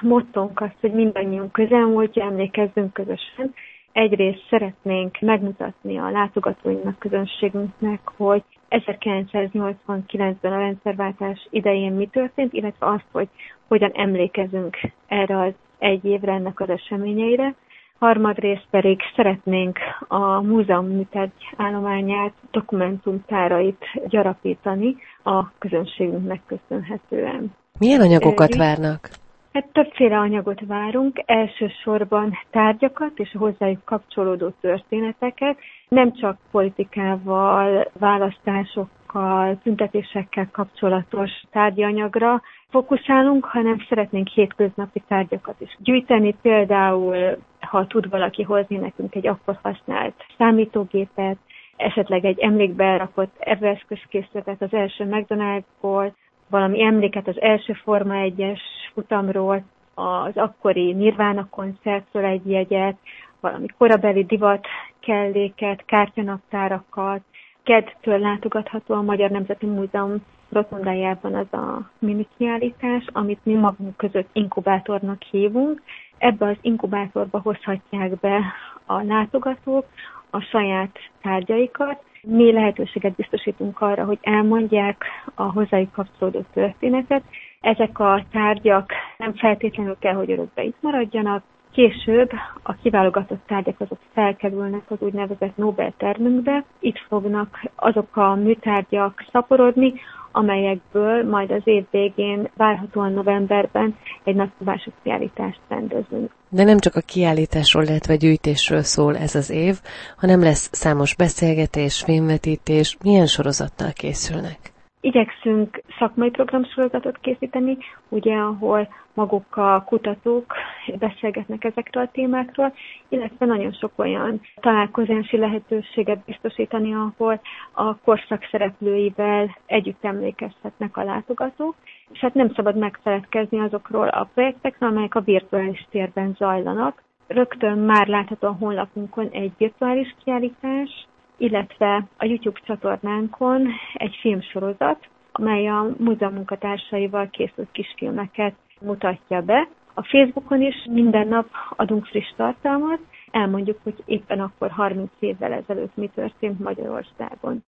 mottónk az, hogy mindannyiunk közelmúltja, emlékezzünk közösen. Egyrészt szeretnénk megmutatni a látogatóinknak, közönségünknek, hogy 1989-ben a rendszerváltás idején mi történt, illetve azt, hogy hogyan emlékezünk erre az egy évre, ennek az eseményeire. Harmadrészt pedig szeretnénk a múzeum műtárgy állományát, dokumentumtárait gyarapítani a közönségünknek köszönhetően. Milyen anyagokat várnak? Hát többféle anyagot várunk, elsősorban tárgyakat és a hozzájuk kapcsolódó történeteket, nem csak politikával, választásokkal, tüntetésekkel kapcsolatos tárgyi anyagra fókuszálunk, hanem szeretnénk hétköznapi tárgyakat is gyűjteni, például ha tud valaki hozni nekünk egy akkor használt számítógépet, esetleg egy emlékbe rakott evőeszközkészletet az első McDonald'sból, valami emléket az első Forma 1-es futamról, az akkori Nirvana koncertről egy jegyet, valami korabeli divat kelléket, kártyanaptárakat. Keddtől látogatható a Magyar Nemzeti Múzeum rotondájában az a mini kiállítás, amit mi magunk között inkubátornak hívunk. Ebbe az inkubátorba hozhatják be a látogatók a saját tárgyaikat. Mi lehetőséget biztosítunk arra, hogy elmondják a hozzájuk kapcsolódó történetet. Ezek a tárgyak nem feltétlenül kell, hogy örökbe itt maradjanak. Később a kiválogatott tárgyak azok felkerülnek az úgynevezett Nobel-termünkbe. Itt fognak azok a műtárgyak szaporodni, amelyekből majd az év végén, várhatóan novemberben egy nagyszabású kiállítást rendezünk. De nem csak a kiállításról, illetve gyűjtésről szól ez az év, hanem lesz számos beszélgetés, filmvetítés. Milyen sorozattal készülnek? Igyekszünk szakmai programsorozatot készíteni, ugye, ahol maguk a kutatók beszélgetnek ezekről a témákról, illetve nagyon sok olyan találkozási lehetőséget biztosítani, ahol a korszak szereplőivel együtt emlékezhetnek a látogatók, és hát nem szabad megfeledkezni azokról a projektekről, amelyek a virtuális térben zajlanak. Rögtön már látható a honlapunkon egy virtuális kiállítás, illetve a YouTube csatornánkon egy filmsorozat, amely a múzeum munkatársaival készült kisfilmeket mutatja be. A Facebookon is minden nap adunk friss tartalmat, elmondjuk, hogy éppen akkor 30 évvel ezelőtt mi történt Magyarországon.